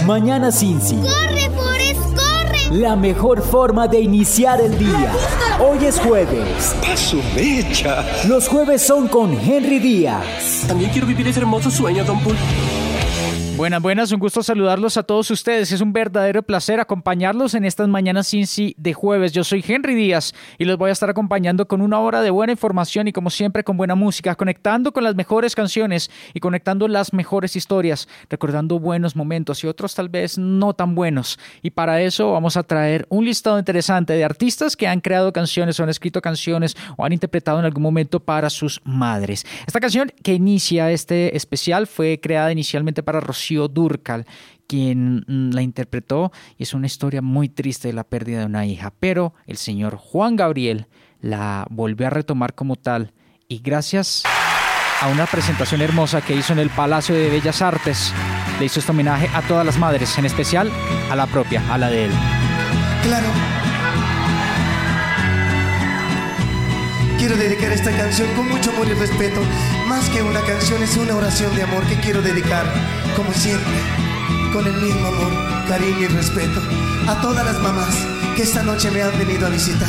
Mañana Cincy. ¡Corre, Forrest, corre! La mejor forma de iniciar el día. Hoy es jueves. ¡Paso mecha! Los jueves son con Henry Díaz. También quiero vivir ese hermoso sueño, Don Pool. Buenas, un gusto saludarlos a todos ustedes. Es un verdadero placer acompañarlos en estas mañanas Cincy de jueves. Yo soy Henry Díaz y los voy a estar acompañando con una hora de buena información y como siempre con buena música, conectando con las mejores canciones y conectando las mejores historias, recordando buenos momentos y otros tal vez no tan buenos. Y para eso vamos a traer un listado interesante de artistas que han creado canciones o han escrito canciones o han interpretado en algún momento para sus madres. Esta canción que inicia este especial fue creada inicialmente para Rocío Dúrcal, quien la interpretó, y es una historia muy triste de la pérdida de una hija, pero el señor Juan Gabriel la volvió a retomar como tal y gracias a una presentación hermosa que hizo en el Palacio de Bellas Artes le hizo este homenaje a todas las madres, en especial a la propia, a la de él. Claro. Quiero dedicar esta canción con mucho amor y respeto. Más que una canción, es una oración de amor que quiero dedicar, como siempre, con el mismo amor, cariño y respeto, a todas las mamás que esta noche me han venido a visitar.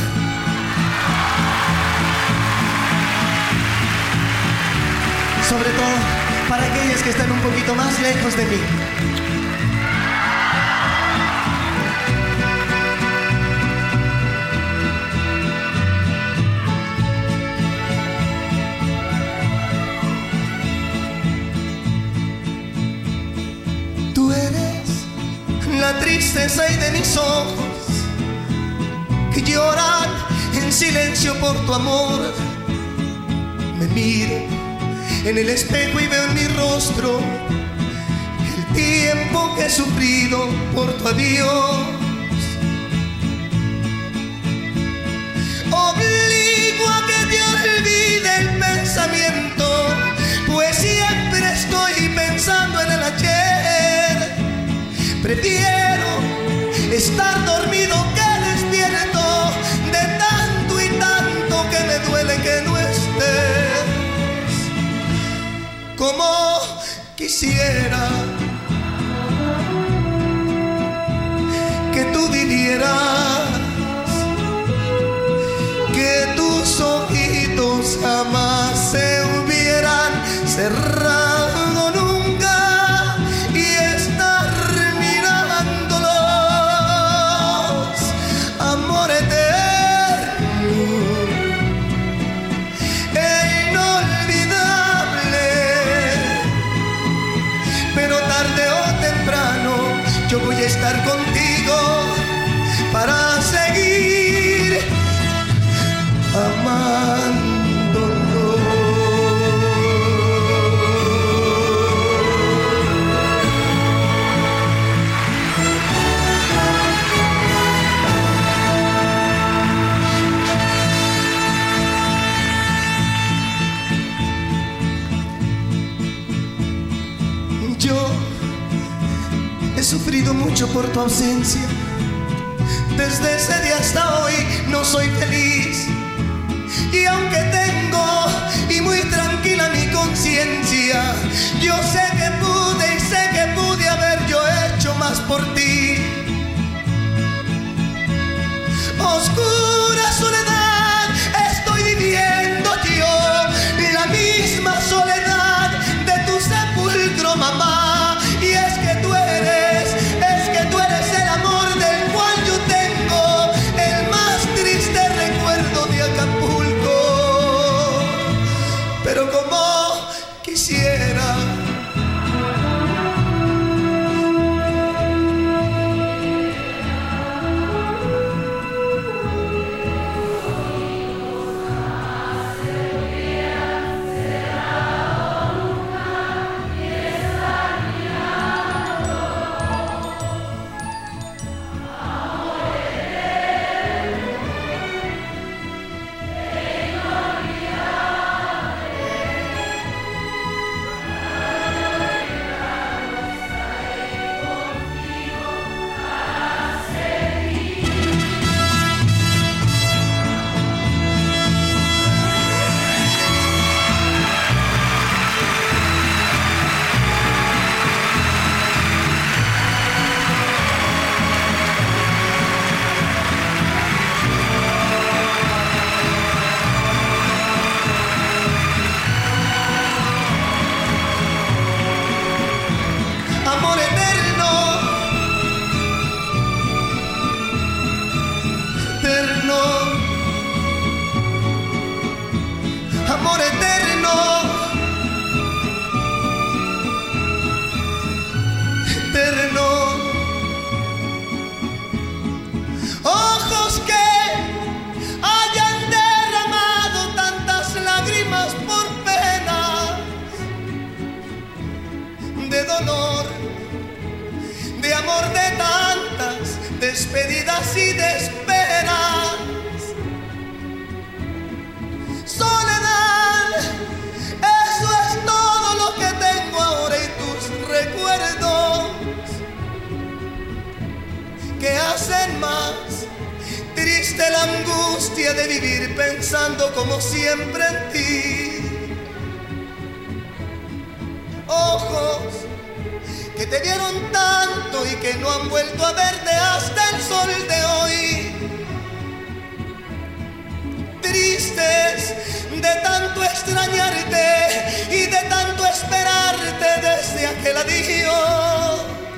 Sobre todo para aquellas que están un poquito más lejos de mí. Tú eres la tristeza y de mis ojos que lloran en silencio por tu amor. Me miro en el espejo y veo en mi rostro el tiempo que he sufrido por tu adiós. Obligo a que te olvide el pensamiento, pues siempre estoy pensando en el ayer. Prefiero estar dormido que despierto, de tanto y tanto que me duele que no estés. Como quisiera que tú vivieras, que tus ojitos jamás se hubieran cerrado nunca y estar mirándolos, amor eterno e inolvidable. Pero tarde o temprano yo voy a estar contigo para seguir amándonos. Yo he sufrido mucho por tu ausencia. Desde ese día hasta hoy no soy feliz. Y aunque tengo y muy tranquila mi conciencia, yo sé que pude y sé que pude haber yo hecho más por ti. Oscura soledad estoy viviendo yo, la misma soledad de tu sepulcro, mamá. Y es que tú eres el amor del cual yo tengo el más triste recuerdo de Acapulco. Pero como quisiera y desesperas. Soledad, eso es todo lo que tengo ahora y tus recuerdos que hacen más triste la angustia de vivir pensando como siempre en ti. Ojos que te vieron tanto y que no han vuelto a verte hasta el sol de hoy. Tristes de tanto extrañarte y de tanto esperarte desde aquel adiós.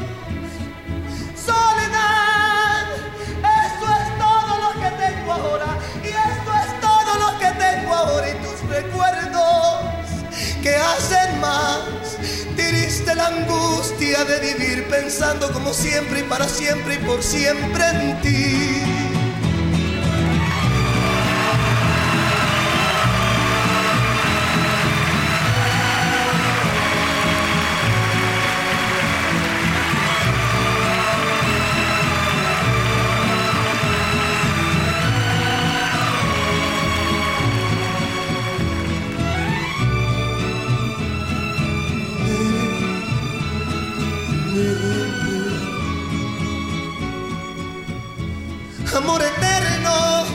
Soledad, eso es todo lo que tengo ahora y esto es todo lo que tengo ahora y tus recuerdos que hacen más triste la angustia de vivir pensando como siempre y para siempre y por siempre en ti. Amor eterno,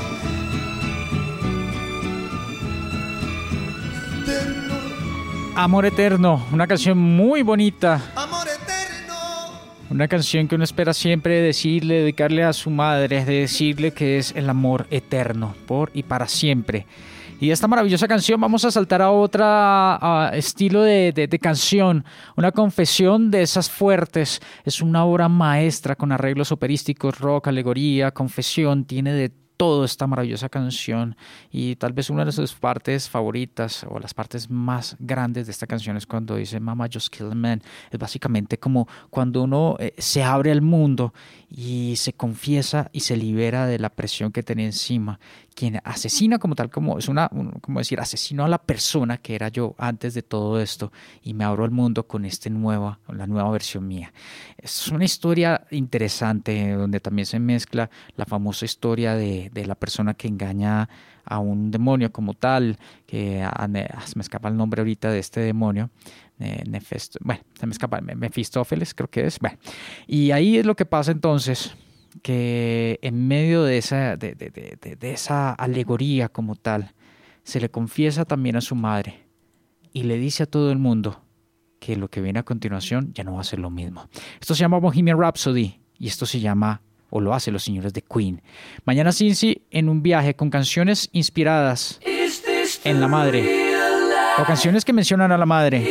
eterno. Amor eterno, una canción muy bonita. Amor eterno. Una canción que uno espera siempre decirle, dedicarle a su madre, decirle que es el amor eterno, por y para siempre. Y de esta maravillosa canción vamos a saltar a otra estilo de canción, una confesión de esas fuertes. Es una obra maestra con arreglos operísticos, rock, alegoría, confesión, tiene de todo esta maravillosa canción y tal vez una de sus partes favoritas o las partes más grandes de esta canción es cuando dice Mama just killed a man. Es básicamente como cuando uno se abre al mundo y se confiesa y se libera de la presión que tenía encima. Quien asesina como tal, como es como decir, asesino a la persona que era yo antes de todo esto y me abro al mundo con la nueva versión mía. Es una historia interesante donde también se mezcla la famosa historia de la persona que engaña a un demonio como tal, que se me escapa el nombre ahorita de este demonio. Se me escapa, Mefistófeles creo que es. Bueno, y ahí es lo que pasa entonces, que en medio de esa alegoría como tal, se le confiesa también a su madre y le dice a todo el mundo que lo que viene a continuación ya no va a ser lo mismo. Esto se llama Bohemian Rhapsody y esto se llama, o lo hacen los señores de Queen. Mañana Cincy en un viaje con canciones inspiradas en la madre o canciones que mencionan a la madre.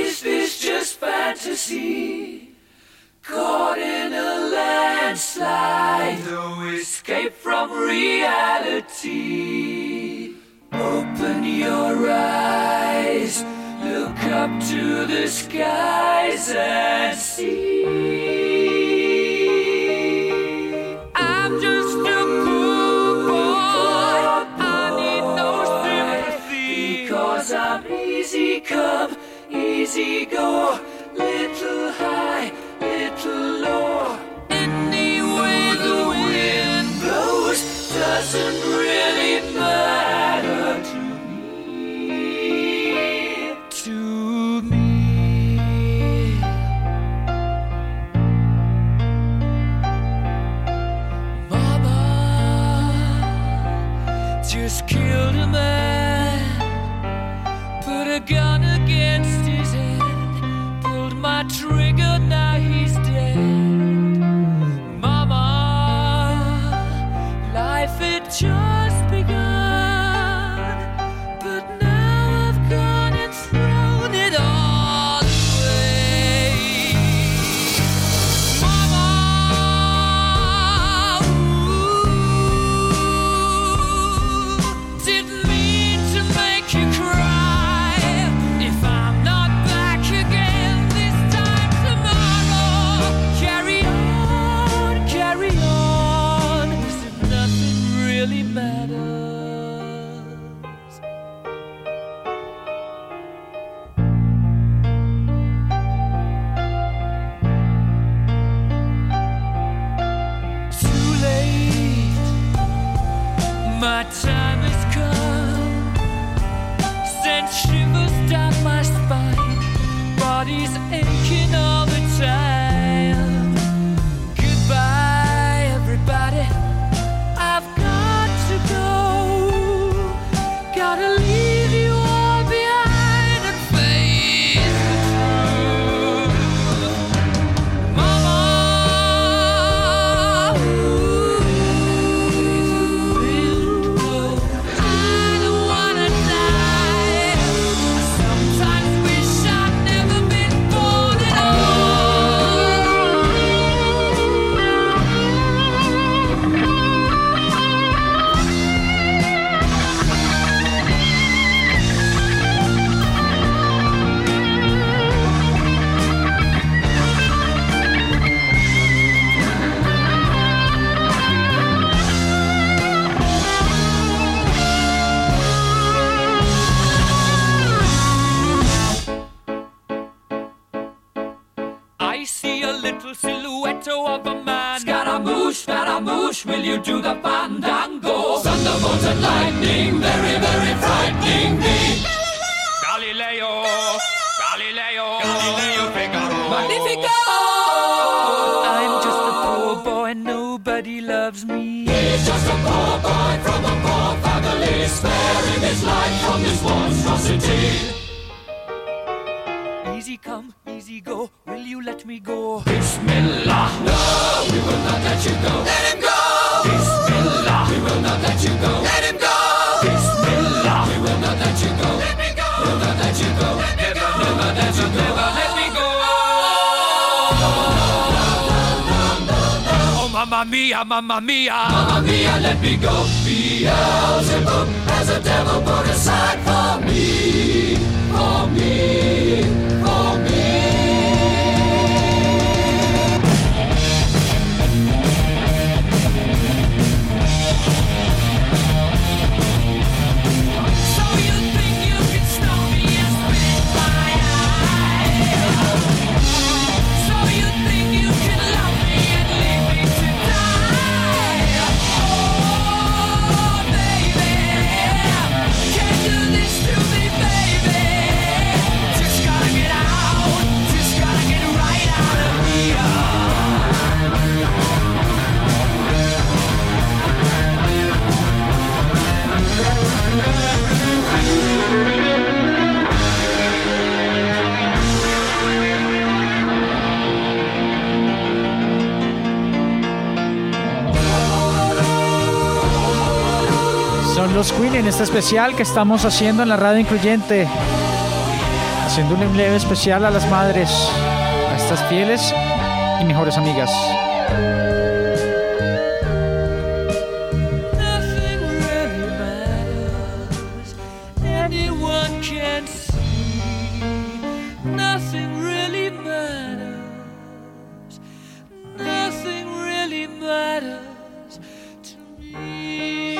Caught in a landslide, no escape from reality. Open your eyes, look up to the skies and see. I'm just a poor boy, I need no sympathy, because I'm easy come, easy go, little high, little low. Any way the wind blows doesn't really matter to me. To me. My time has come. Send shivers down my spine. Body's aching all the time. Goodbye, everybody. I've got to go. Gotta leave you all behind and face the truth. Mama, I don't wanna die. I sometimes wish I'd never been born at I see a little silhouette of a man. Scaramouche, will you do the fandango? Thunderbolt and lightning, very, very frightening me. Galileo, Figaro. Magnifico! I'm just a poor boy, nobody loves me. He's just a poor boy from a poor family, sparing his life from this monstrosity. Easy come, easy go, will you let me go? Bismillah, no, we will not let you go. Let him go! Bismillah, we will not let you go. Let him go! Bismillah, we will not let you go. Let me go! We'll not let you go. Let me go! Never let you go. Never let me go. Oh, mamma mia, mamma mia. Mamma mia, let me go. Beelzebub has a devil put aside for me. For me, for me. So you think you can stop me and spit my eye? So you think you can love me and leave me to die? Oh, baby, can't do this to me, baby. Just gotta get out, just gotta get right out of here. Son los Queen en este especial que estamos haciendo en la radio incluyente. Haciendo un leve especial a las madres, a estas fieles y mejores amigas. Nothing really matters. Anyone can see. Nothing really matters. Nothing really matters to me.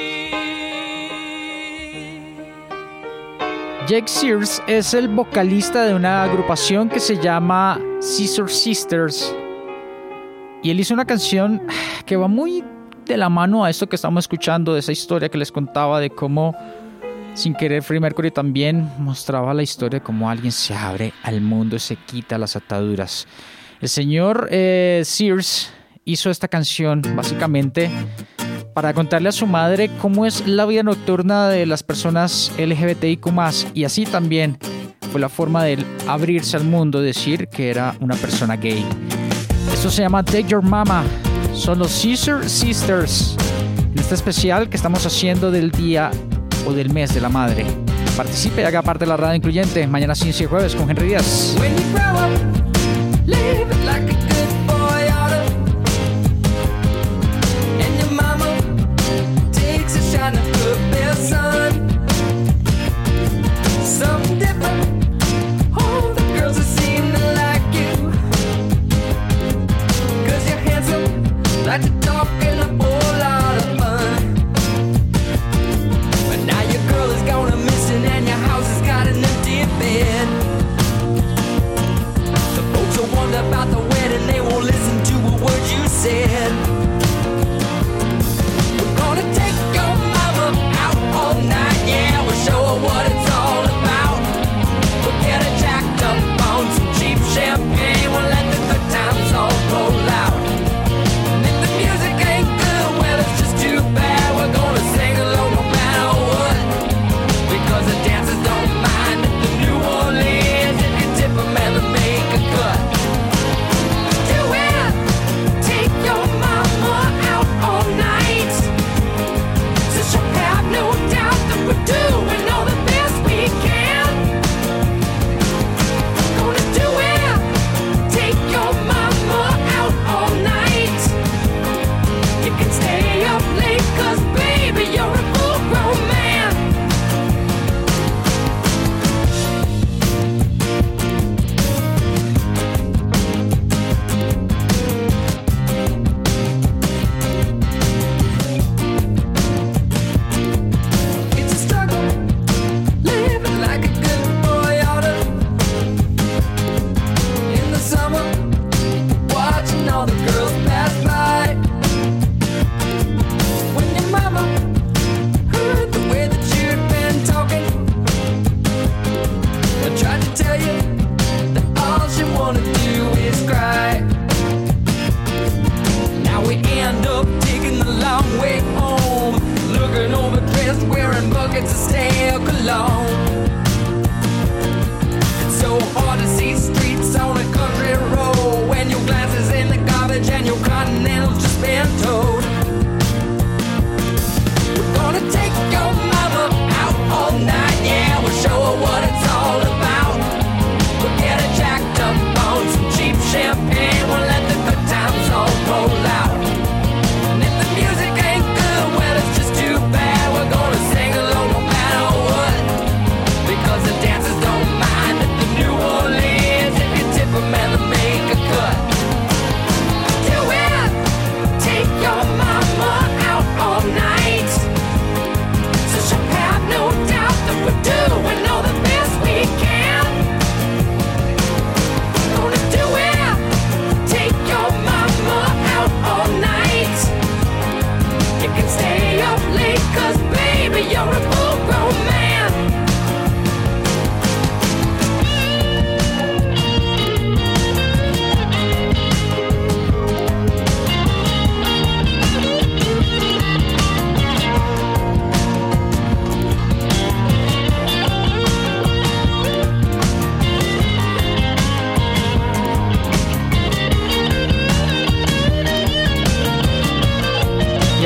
Jake Sears es el vocalista de una agrupación que se llama Scissor Sisters. Y él hizo una canción que va muy de la mano a esto que estamos escuchando, de esa historia que les contaba de cómo, sin querer, Freddie Mercury también mostraba la historia de cómo alguien se abre al mundo y se quita las ataduras. El señor Sears hizo esta canción básicamente para contarle a su madre cómo es la vida nocturna de las personas LGBTIQ+, y así también fue la forma de él abrirse al mundo, decir que era una persona gay. Esto se llama Take Your Mama. Son los Scissor Sisters en este especial que estamos haciendo del día o del mes de la madre. Participe y haga parte de la radio incluyente. Mañana 15 y jueves con Henry Díaz. When you grow up, live it like a good boy oughta. And your mama takes a shot of her best son. Something different. All the girls that seem to like you. 'Cause you're handsome, like to talk and a whole lot of fun. But now your girl is gone missing and your house has got an empty bed. The folks will wonder about the wedding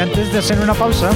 antes de hacer una pausa.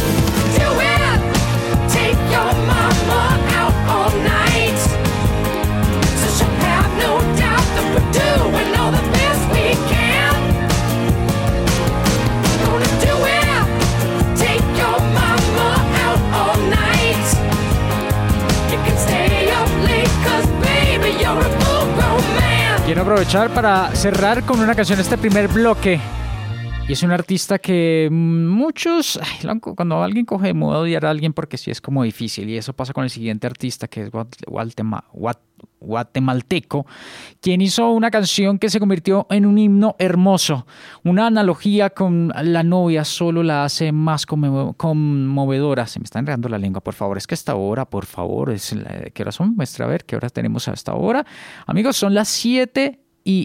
Quiero aprovechar para cerrar con una canción este primer bloque. Y es un artista que muchos... cuando alguien coge de moda odiar a alguien porque sí es como difícil. Y eso pasa con el siguiente artista, que es guatemalteco, quien hizo una canción que se convirtió en un himno hermoso. Una analogía con la novia solo la hace más conmovedora. Se me está enredando la lengua, por favor. Es que hasta ahora, por favor, ¿qué horas son? Muestra a ver qué horas tenemos hasta ahora. Amigos, son las 7:20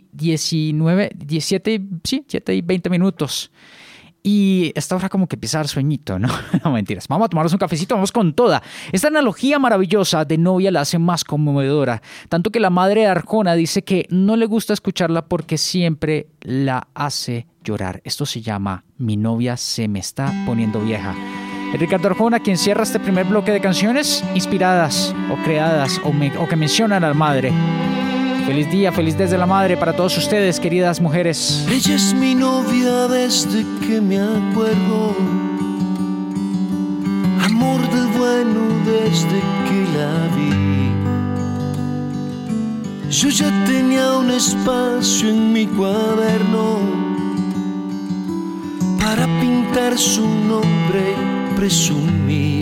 minutos. Y esta hora como que empieza a dar sueñito, ¿no? No, mentiras. Vamos a tomarnos un cafecito, vamos con toda. Esta analogía maravillosa de novia la hace más conmovedora. Tanto que la madre de Arjona dice que no le gusta escucharla porque siempre la hace llorar. Esto se llama Mi novia se me está poniendo vieja. Es Ricardo Arjona quien cierra este primer bloque de canciones inspiradas o creadas o que mencionan a la madre. Feliz día, feliz desde la madre para todos ustedes, queridas mujeres. Ella es mi novia desde que me acuerdo, amor del bueno desde que la vi. Yo ya tenía un espacio en mi cuaderno para pintar su nombre y presumir.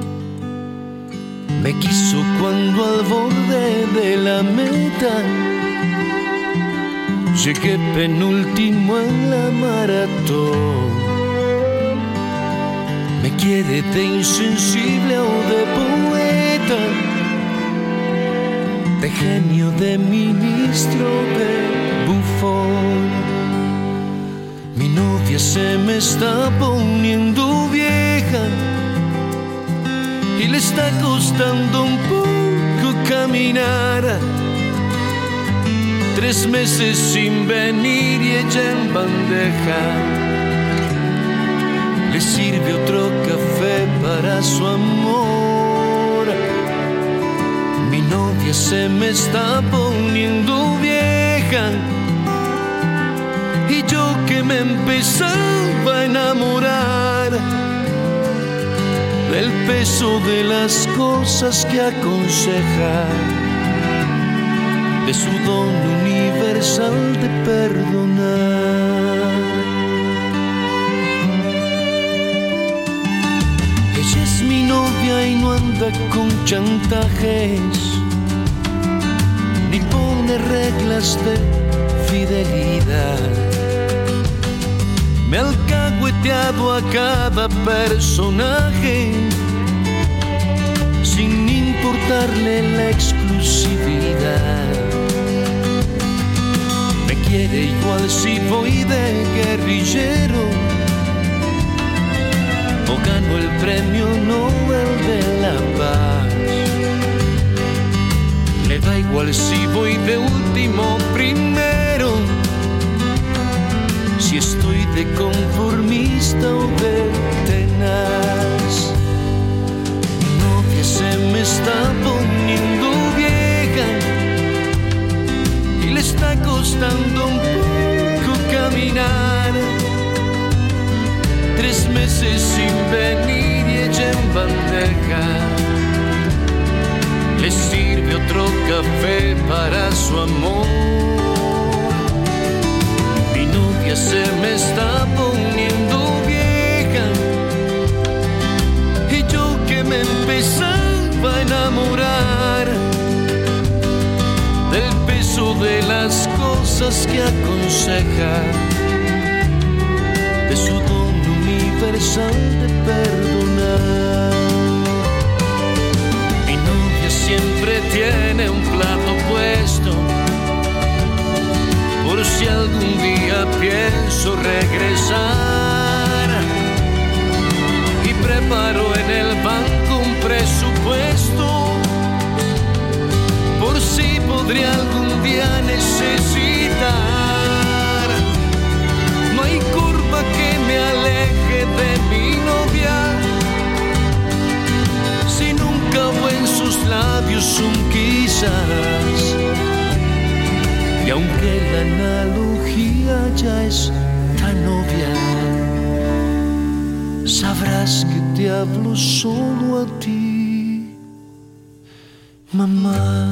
Me quiso cuando al borde de la meta llegué penúltimo en la maratón. Me quiere de insensible o de poeta, de genio, de ministro, de bufón. Mi novia se me está poniendo vieja y le está costando un poco caminar. 3 meses sin venir y ella en bandeja. Le sirve otro café para su amor. Mi novia se me está poniendo vieja y yo que me empezaba a enamorar del peso de las cosas que aconseja, de su don universal de perdonar. Ella es mi novia y no anda con chantajes, ni pone reglas de fidelidad. Me ha alcahueteado a cada personaje sin importarle la exclusividad. Me quiere igual si voy de guerrillero o gano el premio Nobel de la Paz. Le da igual si voy de último o primero, si estoy de conformista o de tenaz. Mi novia se me está poniendo vieja y le está costando un poco caminar. 3 meses sin venir y ella en bandeja. Le sirve otro café para su amor. Mi novia se me está poniendo vieja y yo que me empezaba a enamorar del peso de las cosas que aconseja, de su don universal de perdonar. Mi novia siempre tiene un plato puesto por si algún día pienso regresar, y preparo en el banco un presupuesto por si podría algún día necesitar. No hay curva que me aleje de esta novia, sabrás que te hablo solo a ti, mamá.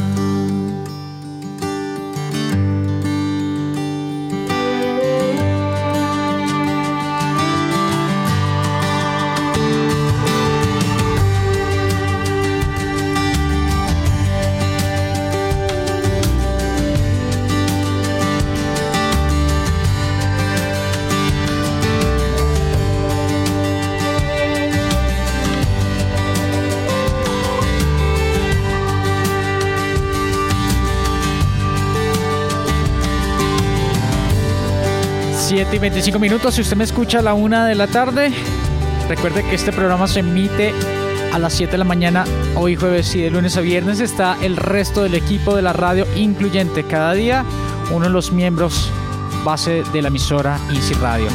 Y 25 minutos. Si usted me escucha a la 1 de la tarde, recuerde que este programa se emite a las 7 de la mañana hoy jueves, y de lunes a viernes está el resto del equipo de la radio, incluyente cada día uno de los miembros base de la emisora INSI Radio.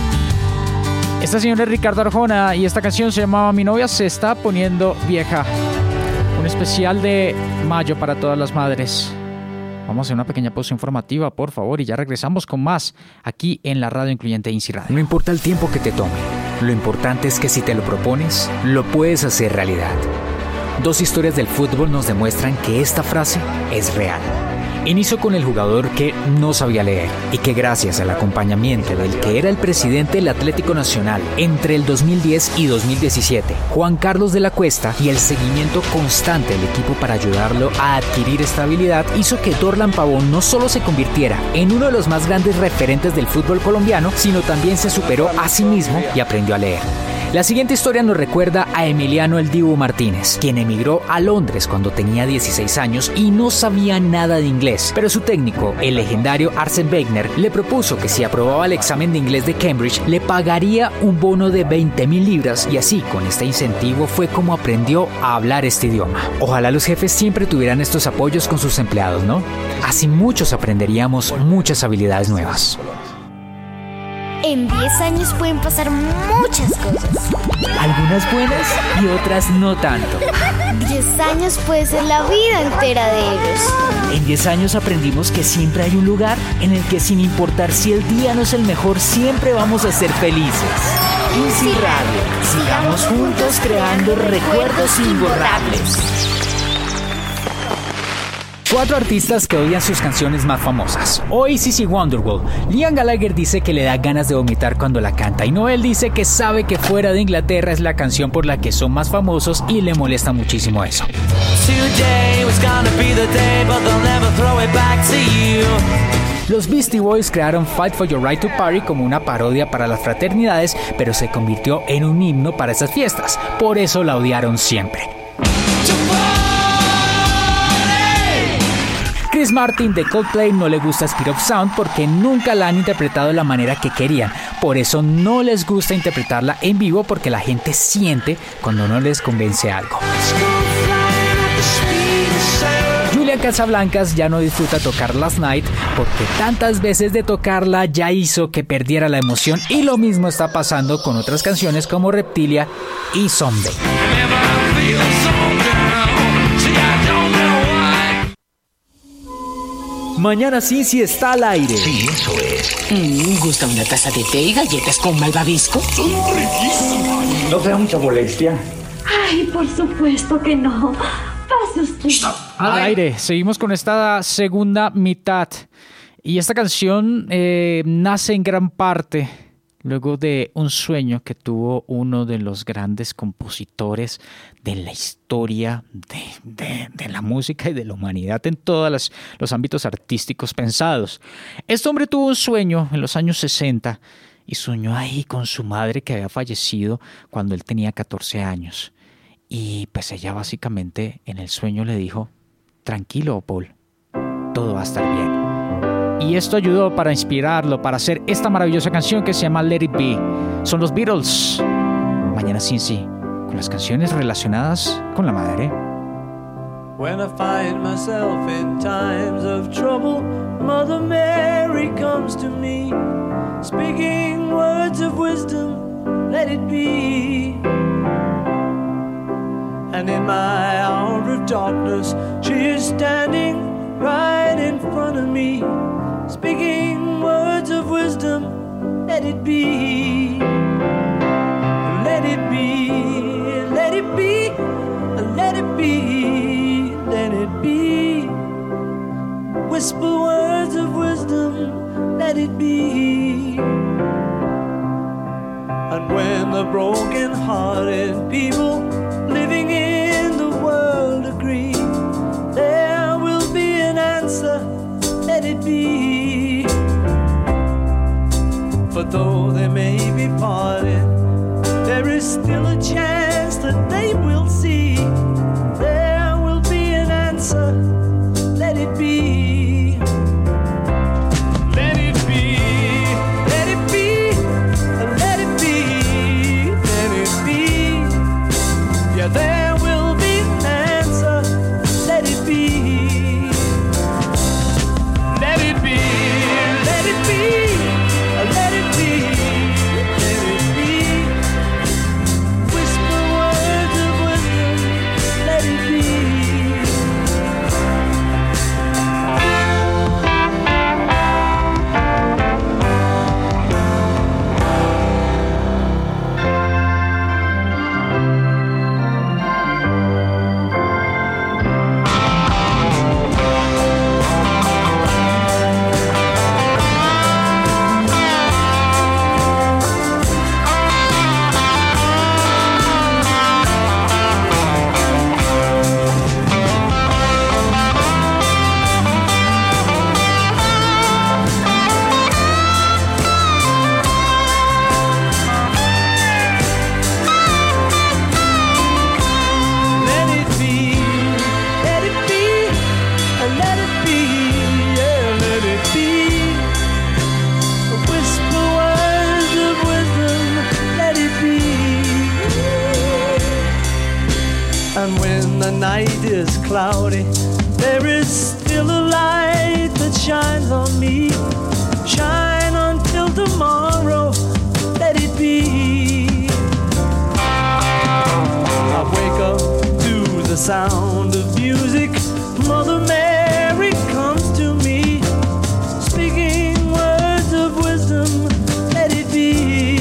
Esta señora es Ricardo Arjona y esta canción se llamaba Mi novia se está poniendo vieja. Un especial de mayo para todas las madres. Vamos a hacer una pequeña pausa informativa, por favor, y ya regresamos con más aquí en la radio incluyente INSI Radio. No importa el tiempo que te tome, lo importante es que si te lo propones, lo puedes hacer realidad. Dos historias del fútbol nos demuestran que esta frase es real. Inició con el jugador que no sabía leer y que gracias al acompañamiento del que era el presidente del Atlético Nacional entre el 2010 y 2017, Juan Carlos de la Cuesta, y el seguimiento constante del equipo para ayudarlo a adquirir estabilidad, hizo que Dorlan Pavón no solo se convirtiera en uno de los más grandes referentes del fútbol colombiano, sino también se superó a sí mismo y aprendió a leer. La siguiente historia nos recuerda a Emiliano El Dibu Martínez, quien emigró a Londres cuando tenía 16 años y no sabía nada de inglés, pero su técnico, el legendario Arsene Wenger, le propuso que si aprobaba el examen de inglés de Cambridge, le pagaría un bono de 20.000 libras, y así, con este incentivo, fue como aprendió a hablar este idioma. Ojalá los jefes siempre tuvieran estos apoyos con sus empleados, ¿no? Así muchos aprenderíamos muchas habilidades nuevas. En 10 años pueden pasar muchas cosas. Algunas buenas y otras no tanto. 10 años puede ser la vida entera de ellos. En 10 años aprendimos que siempre hay un lugar en el que, sin importar si el día no es el mejor, siempre vamos a ser felices. INSI Radio, sigamos juntos creando recuerdos imborrables. 4 artistas que odian sus canciones más famosas. Oasis y Wonderwall. Liam Gallagher dice que le da ganas de vomitar cuando la canta, y Noel dice que sabe que Fuera de Inglaterra es la canción por la que son más famosos y le molesta muchísimo eso. Los Beastie Boys crearon Fight for Your Right to Party como una parodia para las fraternidades, pero se convirtió en un himno para esas fiestas. Por eso la odiaron siempre. Chris Martin de Coldplay no le gusta Speed of Sound porque nunca la han interpretado de la manera que querían. Por eso no les gusta interpretarla en vivo, porque la gente siente cuando no les convence algo. Julian Casablancas ya no disfruta tocar Last Night porque tantas veces de tocarla ya hizo que perdiera la emoción, y lo mismo está pasando con otras canciones como Reptilia y Someday. Mañana Cincy está al aire. Sí, eso es. ¿Gusta una taza de té y galletas con malvavisco? Son riquísimas. ¿No te da mucha molestia? Ay, por supuesto que no. Pase usted. Stop. Al aire, seguimos con esta segunda mitad. Y esta canción nace en gran parte luego de un sueño que tuvo uno de los grandes compositores de la historia de la música y de la humanidad en todos los ámbitos artísticos pensados. Este hombre tuvo un sueño en los años 60 y soñó ahí con su madre, que había fallecido cuando él tenía 14 años. Y pues ella básicamente en el sueño le dijo: tranquilo, Paul, todo va a estar bien. Y esto ayudó para inspirarlo, para hacer esta maravillosa canción que se llama Let It Be. Son los Beatles. Mañana Cincy, con las canciones relacionadas con la madre. When I find myself in times of trouble, Mother Mary comes to me, speaking words of wisdom, let it be. And in my hour of darkness, she is standing right in front of me, speaking words of wisdom, it be, let it be, let it be, let it be, let it be. Whisper words of wisdom, let it be. And when the broken-hearted people living in the world agree, there will be an answer, let it be. For though they may be parted, there is still a chance that they will see. There will be an answer, let it be. Let it be, let it be, let it be, let it be. Yeah, there will be an answer, let it be. Let it be, let it be, let it be, let it be. Whisper words of wisdom, let it be. And when the night is cloudy, there is still a light that shines on me. Shine until tomorrow, let it be. I wake up to the sound of music. Mother Mary comes to me, speaking words of wisdom, let it be.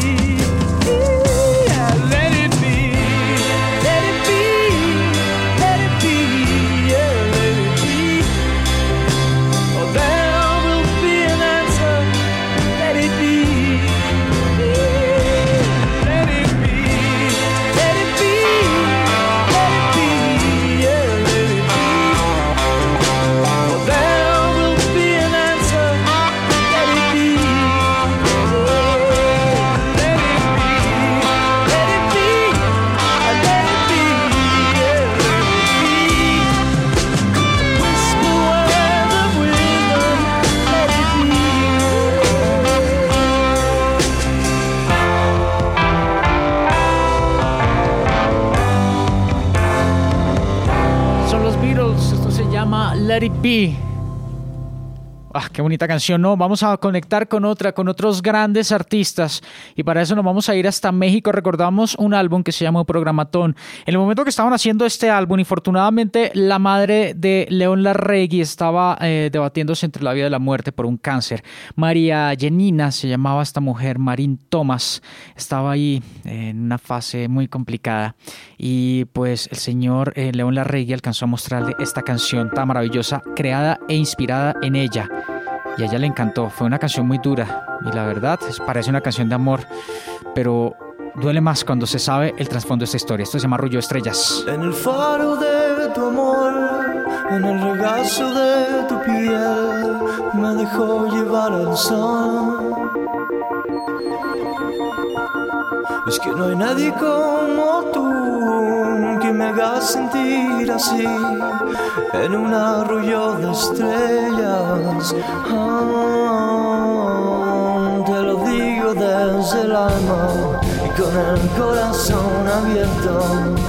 Let It Be. Qué bonita canción, ¿no? Vamos a conectar con otros grandes artistas, y para eso nos vamos a ir hasta México. Recordamos un álbum que se llamó Programatón. En el momento que estaban haciendo este álbum, infortunadamente la madre de León Larregui estaba debatiéndose entre la vida y la muerte por un cáncer. María Janina se llamaba esta mujer, Marín Tomás, estaba ahí en una fase muy complicada, y pues el señor León Larregui alcanzó a mostrarle esta canción tan maravillosa, creada e inspirada en ella. Y a ella le encantó. Fue una canción muy dura y la verdad parece una canción de amor, pero duele más cuando se sabe el trasfondo de esta historia. Esto se llama Arrullo de Estrellas. En el faro de tu amor, en el regazo de tu piel, me dejó llevar al sol. Es que no hay nadie como tú que me haga sentir así, en un arrullo de estrellas. Te lo digo desde el alma y con el corazón abierto.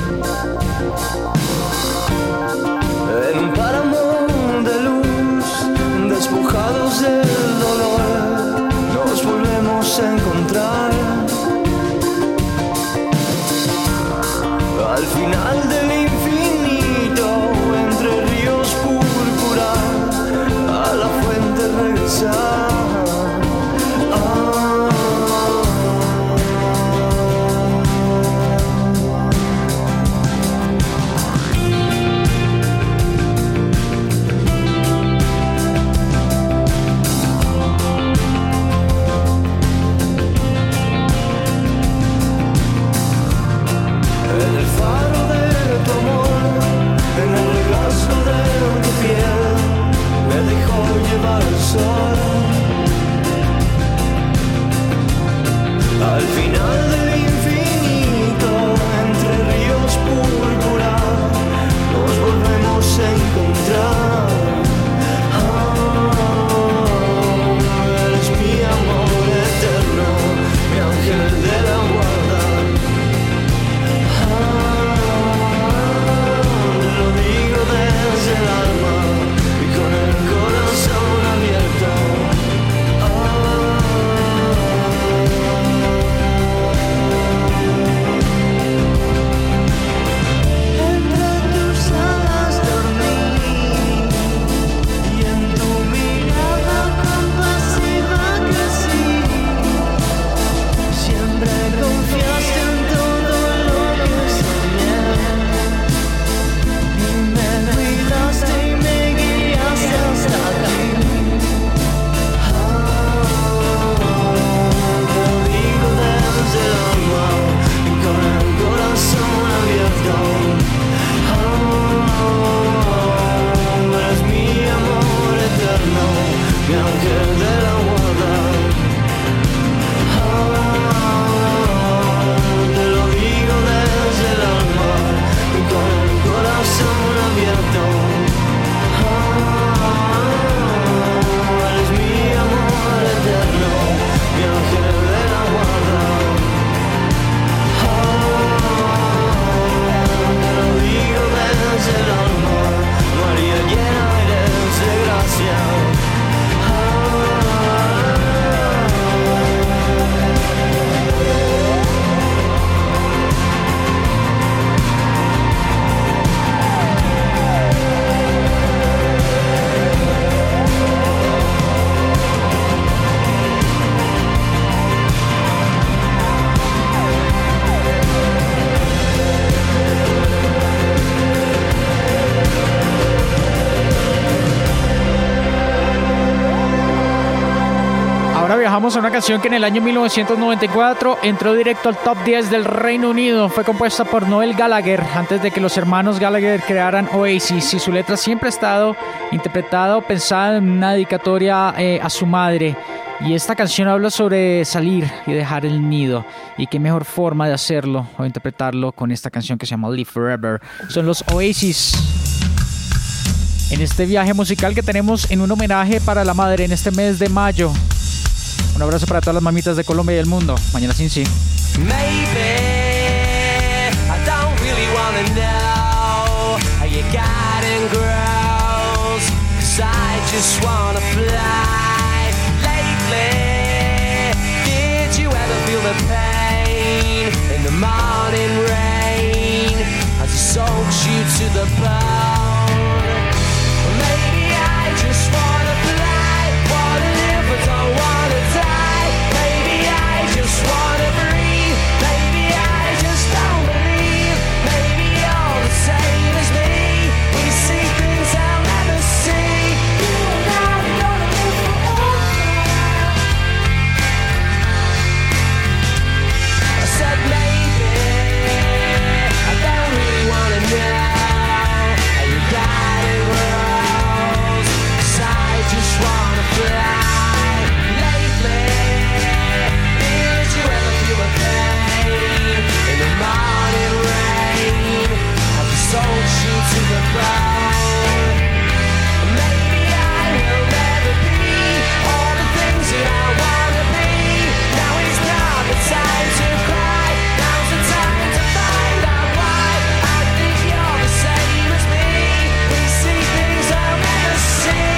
En un páramo de luz, despojados del dolor, nos volvemos a encontrar. Al final del infinito, entre ríos púrpura, a la fuente regresar. a una canción que en el año 1994 entró directo al top 10 del Reino Unido. Fue compuesta por Noel Gallagher antes de que los hermanos Gallagher crearan Oasis, y su letra siempre ha estado interpretada o pensada en una dedicatoria a su madre. Y esta canción habla sobre salir y dejar el nido. Y qué mejor forma de hacerlo o interpretarlo con esta canción que se llama Live Forever. Son los Oasis. En este viaje musical que tenemos en un homenaje para la madre en este mes de mayo. Un abrazo para todas las mamitas de Colombia y el mundo. Mañana sin sí. Maybe I don't really wanna know how you got in grows, 'cause I just wanna fly. Lately, did you ever feel the pain in the morning rain as it soaks you to the bone? Maybe I just wanna fly, wanna live but don't wanna die. Maybe I just wanna breathe, maybe I just don't believe. Maybe you're the same as me, we see things I'll never see. You and I gonna live forever. I said maybe I don't really wanna know how you got it wrong. Just wanna fly. Lately, did you ever feel the pain in the morning rain as it soaks you to the bone? Maybe I will never be all the things that I wanna be. Now is not the time to cry. Now's the time to find out why. I think you're the same as me. We see things I'll never see.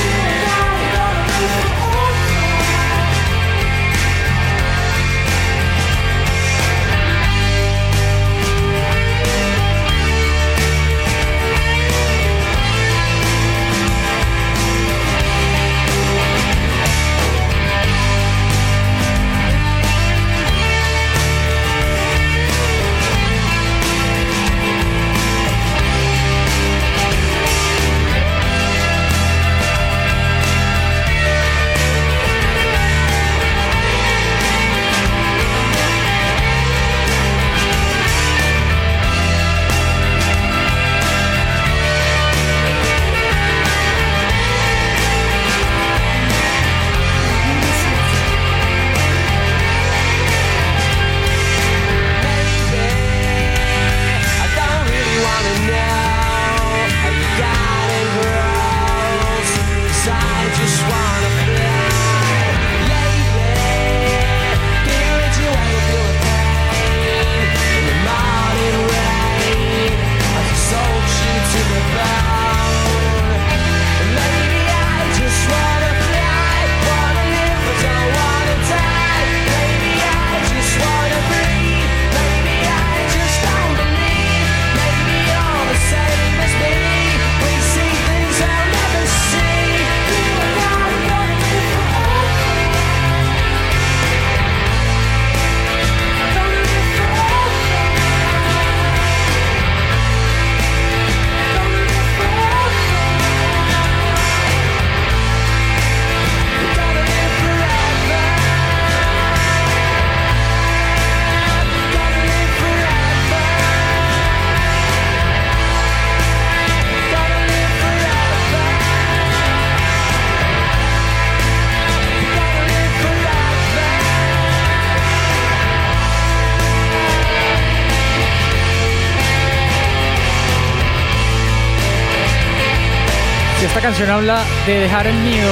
Esta canción habla de dejar el nido.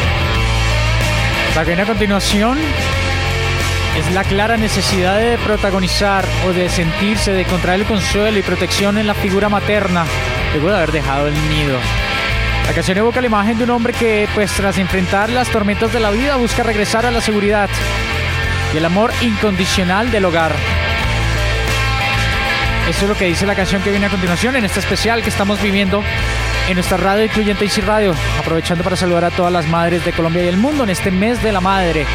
La que viene a continuación es la clara necesidad de protagonizar o de sentirse, de encontrar el consuelo y protección en la figura materna luego de haber dejado el nido. La canción evoca la imagen de un hombre que, pues, tras enfrentar las tormentas de la vida, busca regresar a la seguridad y el amor incondicional del hogar. Eso es lo que dice la canción que viene a continuación en este especial que estamos viviendo en nuestra radio incluyente Easy Radio, aprovechando para saludar a todas las madres de Colombia y el mundo en este mes de la madre.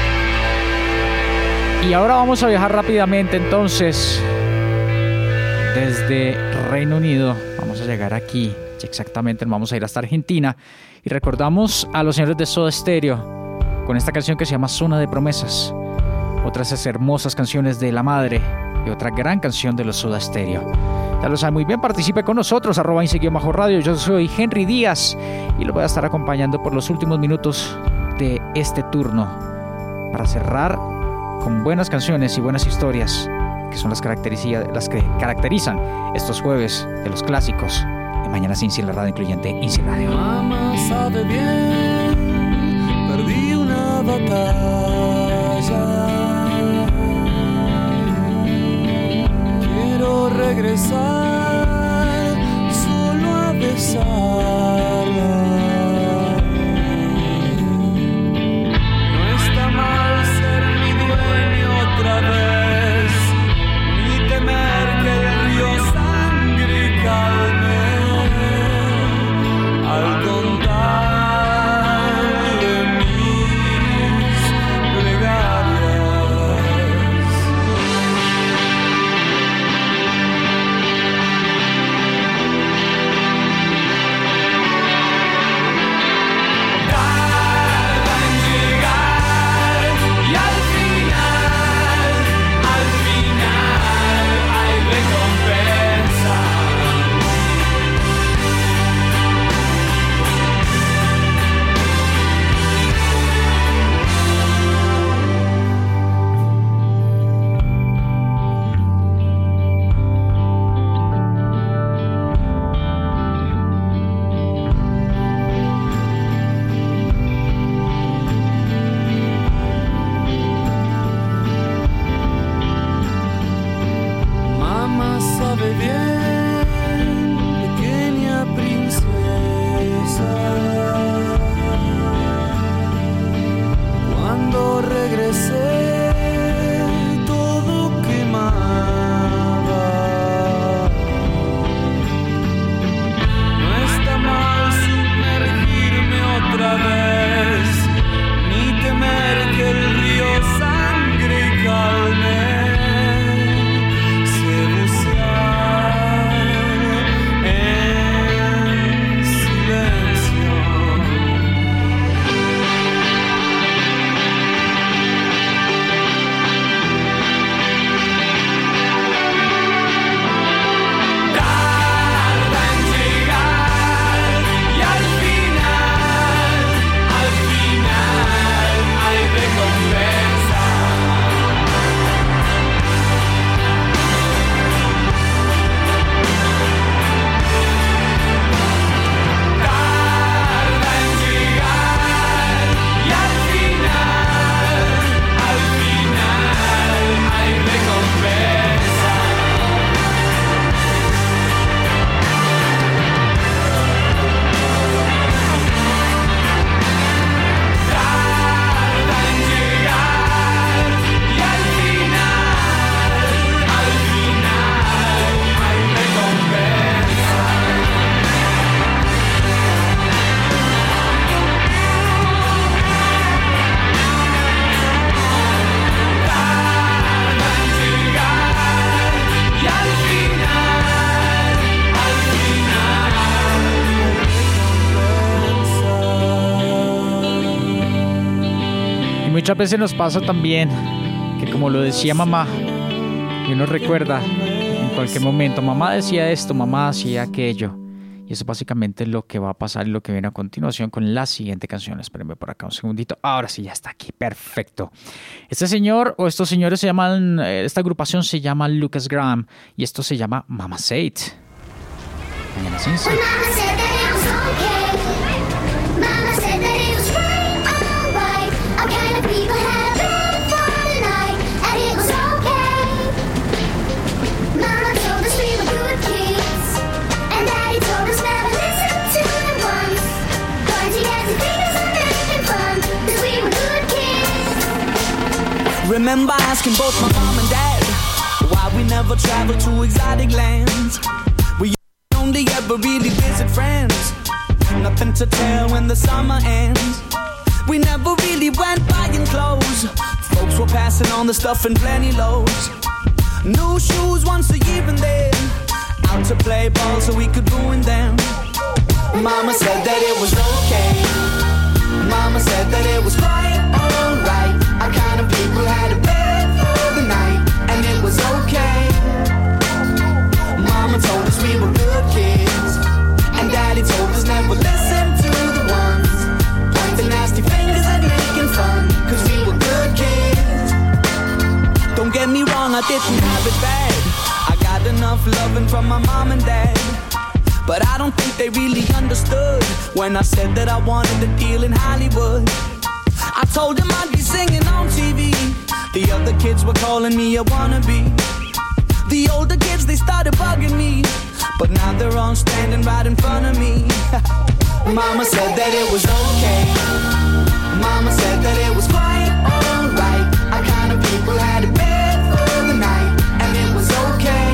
Y ahora vamos a viajar rápidamente entonces desde Reino Unido. Vamos a llegar aquí, exactamente, vamos a ir hasta Argentina y recordamos a los señores de Soda Stereo con esta canción que se llama Zona de Promesas. Otras esas hermosas canciones de La Madre y otra gran canción de los Soda Stereo. Ya lo saben muy bien, participe con nosotros, @INSE_radio. Yo soy Henry Díaz y lo voy a estar acompañando por los últimos minutos de este turno para cerrar con buenas canciones y buenas historias que son las que caracterizan estos jueves de los clásicos de Mañana Sin la radio incluyente INSE Radio. Mamá sabe bien, perdí una batalla. Quiero regresar solo a besarla. No está mal ser mi dueño otra vez, ni temer que el río sangre calme al contar de mis plegarias. Tarda en llegar y al final hay recompensa. Mamá sabe bien, pequeña princesa, cuando regresé todo quemaba. No está mal sumergirme otra vez, ni temer que el río sangre calme. Sé bucear en silencio. Tarda en llegar y al final hay recompensa. Tarda en llegar y al final hay recompensa. Tarda en llegar y al final hay recompensa. Tarda en llegar y al final Y muchas veces nos pasa también que, como lo decía mamá, y uno recuerda en cualquier momento, mamá decía esto, mamá hacía aquello. Y eso básicamente es lo que va a pasar y lo que viene a continuación con la siguiente canción. Espérenme por acá un segundito. Ahora sí, ya está aquí. Perfecto. Este señor o estos señores se llaman, esta agrupación se llama Lucas Graham y esto se llama Mama Said It. Mañana Sin Sí. Mama said that it was okay. Mama said that it was right, alright. Our kind of people had a bed for the night, and it was okay. Mama told us we were good kids, and Daddy told us never listen to them once. Pointing at the fingers and making fun, 'cause we were good kids. Remember asking both my mom and dad why we never traveled to exotic lands. We only ever really visit friends. Nothing to tell when the summer ends. We never really went buying clothes. Folks were passing on the stuff in plenty loads. New shoes once a year and then out to play ball so we could ruin them. Mama said that it was okay. Mama said that it was right. alright. Our kind of people had a bed for the night, and it was okay. Mama told us we were good kids, and Daddy told us never listen to the ones pointing nasty fingers and making fun, cause we were good kids. Don't get me wrong, I didn't have it bad. I got enough loving from my mom and dad, but I don't think they really understood when I said that I wanted a deal in Hollywood. I told them I'd be singing on TV. The other kids were calling me a wannabe. The older kids, they started bugging me, but now they're all standing right in front of me. Mama said that it was okay. Mama said that it was quite alright. Our kind of people had a bed for the night, and it was okay.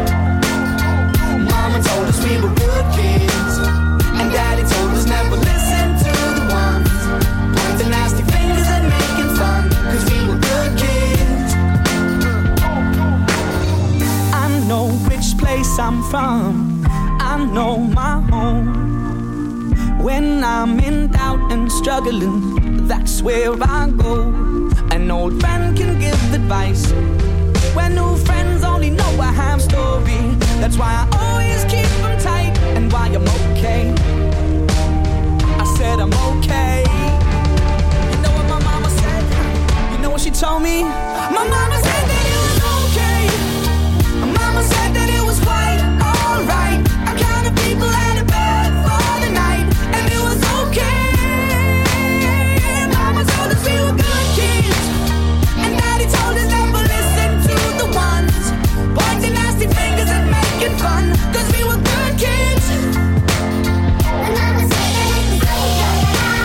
Mama told us we were good kids, and Daddy told us never listen to the ones pointing nasty fingers and making fun, cause we were good kids. I know which place I'm from, I know my home. When I'm in doubt and struggling, that's where I go. An old friend can give advice when new friends only know a half story. That's why I always keep them tight, and why I'm okay. I said I'm okay. You know what my mama said? You know what she told me? My mama said that it was okay. My mama said that it was quite alright. Our kind of people had a bed for the night, and it was okay. Mama told us we were good kids, and Daddy told us never listen to the ones pointing nasty fingers and making fun, cause we were good kids. And Mama said that it was okay.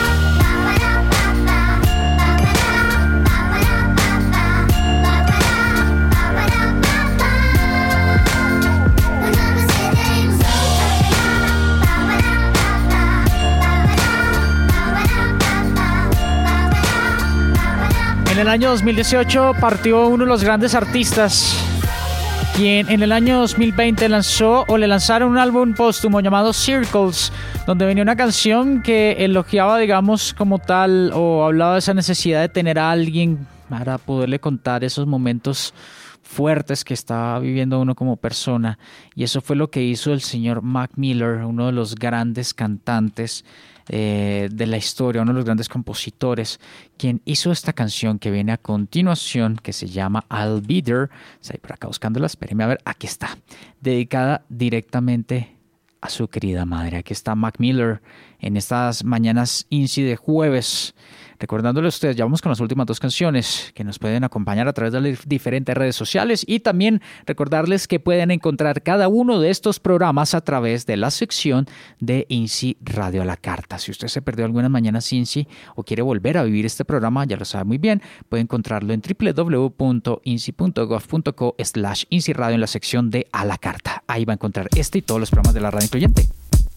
En el año 2018 partió uno de los grandes artistas, quien en el año 2020 le lanzaron un álbum póstumo llamado Circles, donde venía una canción que elogiaba, digamos, como tal, o hablaba de esa necesidad de tener a alguien para poderle contar esos momentos fuertes que estaba viviendo uno como persona. Y eso fue lo que hizo el señor Mac Miller, uno de los grandes cantantes de la historia, uno de los grandes compositores, quien hizo esta canción que viene a continuación, que se llama I'll Be There. Estoy por acá buscándola, espérenme a ver, aquí está, dedicada directamente a su querida madre. Aquí está Mac Miller en estas mañanas INSI de jueves, recordándole a ustedes, ya vamos con las últimas dos canciones que nos pueden acompañar a través de las diferentes redes sociales, y también recordarles que pueden encontrar cada uno de estos programas a través de la sección de INSI Radio a la Carta. Si usted se perdió algunas mañanas INSI o quiere volver a vivir este programa, ya lo sabe muy bien, puede encontrarlo en www.insi.gov.co/INSI Radio en la sección de A la Carta. Ahí va a encontrar este y todos los programas de la radio incluyente.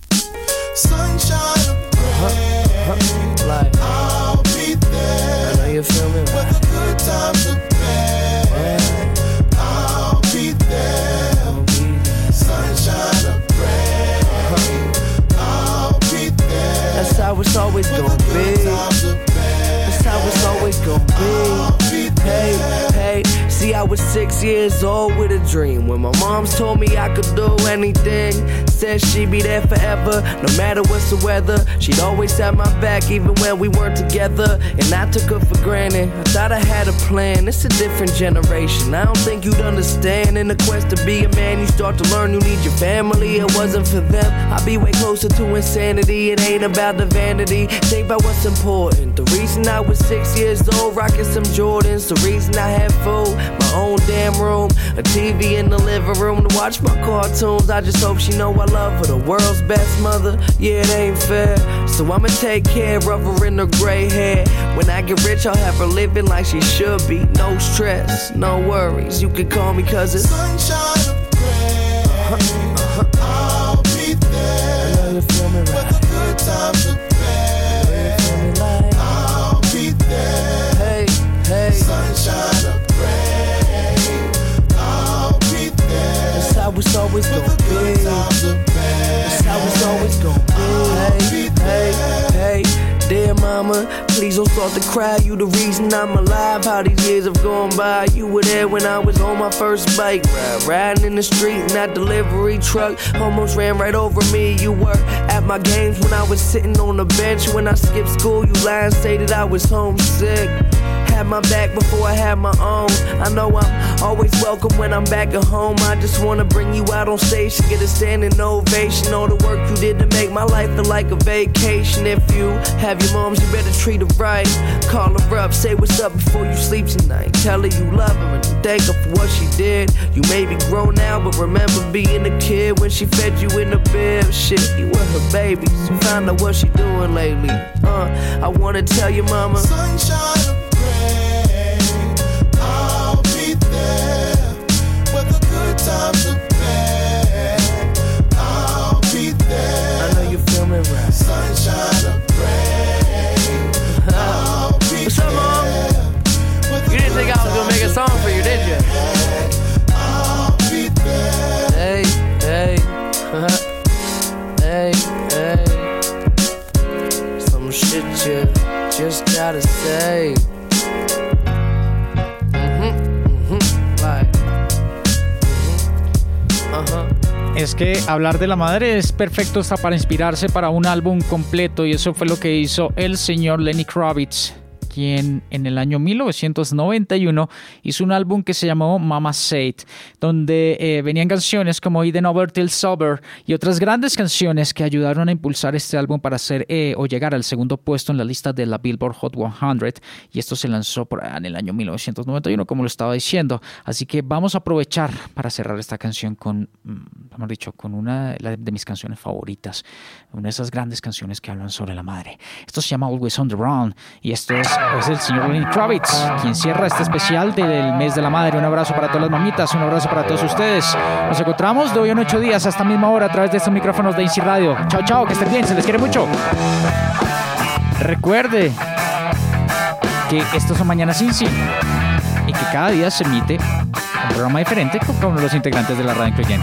I'll be there. I know you feel me, when the good times are bad. I'll be there. Sunshine or rain. I'll be there. That's how it's always gonna be. That's how it's always gonna be. Hey, hey. See, I was 6 years old with a dream when my moms told me I could do anything. Said she'd be there forever, no matter what's the weather. She'd always have my back even when we weren't together, and I took her for granted. I thought I had a plan, it's a different generation. I don't think you'd understand. In the quest to be a man, you start to learn you need your family. It wasn't for them, I'd be way closer to insanity. It ain't about the vanity, think about what's important. The reason I was 6 years old, rocking some Jordans. The reason I had food, my own damn room, a TV in the living room to watch my cartoons. I just hope she know I love her, the world's best mother. Yeah, it ain't fair, so I'ma take care of her in her gray hair. When I get rich, I'll have her living like she should be. No stress, no worries, you can call me cousin. Sunshine or rain, I'll be there. I know you feel me right. When the good times are bad, I'll be there. Hey, hey. Sunshine or rain, I'll be there. That's how it's always gonna be. That's how it's always gonna be. Hey, hey, hey. Dear mama, please don't start to cry. You the reason I'm alive. How these years have gone by. You were there when I was on my first bike ride. Riding in the street in that delivery truck. Almost ran right over me. You were at my games when I was sitting on the bench. When I skipped school, you lied and stated I was homesick. Had my back before I had my own. I know I'm always welcome when I'm back at home. I just wanna bring you out on stage to get a standing ovation. All the work you did to make my life feel like a vacation. If you have your moms, you better treat her right. Call her up, say what's up before you sleep tonight. Tell her you love her and you thank her for what she did. You may be grown now, but remember being a kid when she fed you in the bed. Shit, you were her baby, so find out what she doing lately. I wanna tell your mama, sunshine, I'll be there when the good times are bad. I'll be there. I know you feel me right. Sunshine or rain, I'll be What's up, Mom? You didn't think I was gonna make a song for you, did you? I'll be there. Hey, hey, hey, hey. Some shit you just gotta say. Es que hablar de la madre es perfecto hasta para inspirarse para un álbum completo, y eso fue lo que hizo el señor Lenny Kravitz, quien en el año 1991 hizo un álbum que se llamó Mama Said, donde venían canciones como Eden Over Till Sober y otras grandes canciones que ayudaron a impulsar este álbum para hacer o llegar al segundo puesto en la lista de la Billboard Hot 100, y esto se lanzó por allá en el año 1991, como lo estaba diciendo. Así que vamos a aprovechar para cerrar esta canción con, hemos dicho, con una de mis canciones favoritas, una de esas grandes canciones que hablan sobre la madre. Esto se llama Always on the Run, y esto es el señor Lenny Kravitz quien cierra este especial del mes de la madre. Un abrazo para todas las mamitas, un abrazo para todos ustedes. Nos encontramos de hoy en 8 días a esta misma hora a través de estos micrófonos de INSI Radio. Chao, chao, que estén bien, se les quiere mucho. Recuerde que estos son Mañanas INSI y que cada día se emite un programa diferente con uno de los integrantes de la radio incluyente.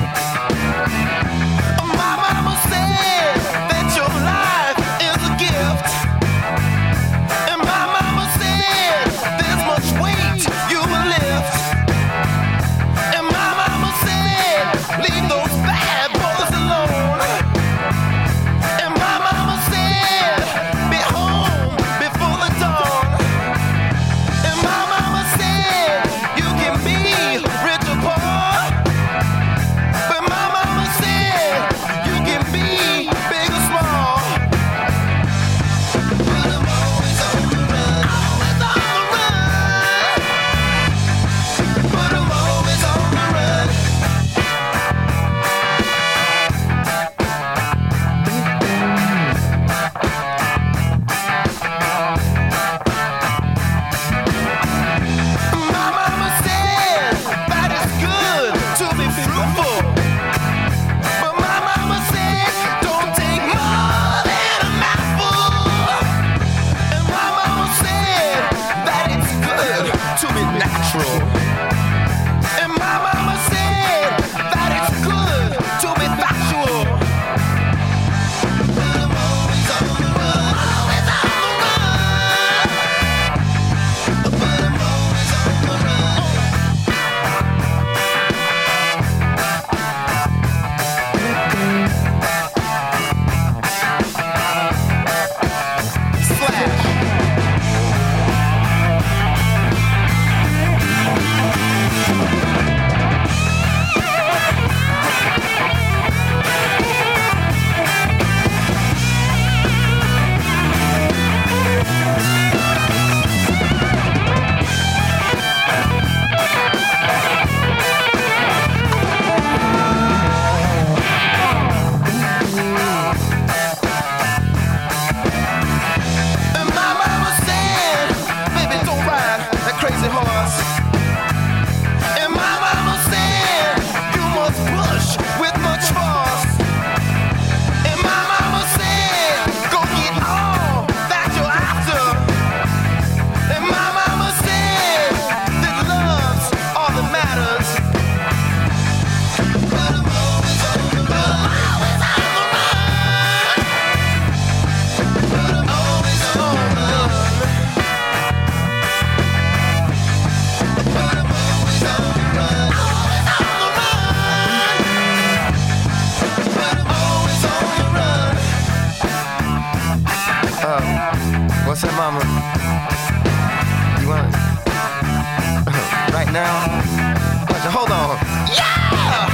now. Watch it, hold on. Yeah!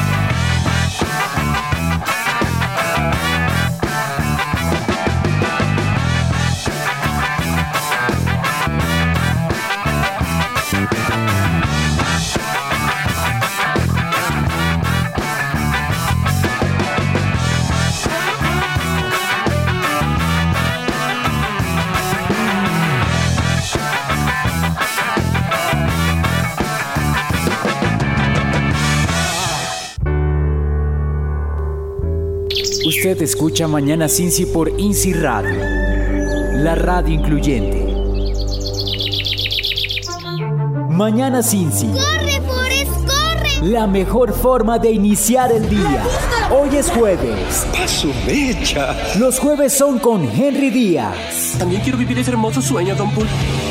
Usted escucha Mañana Cincy por INCI Radio, la radio incluyente. Mañana Cincy. ¡Corre, Forrest, corre! La mejor forma de iniciar el día. Hoy es jueves. ¡A su mecha! Los jueves son con Henry Díaz. También quiero vivir ese hermoso sueño, Don Pool.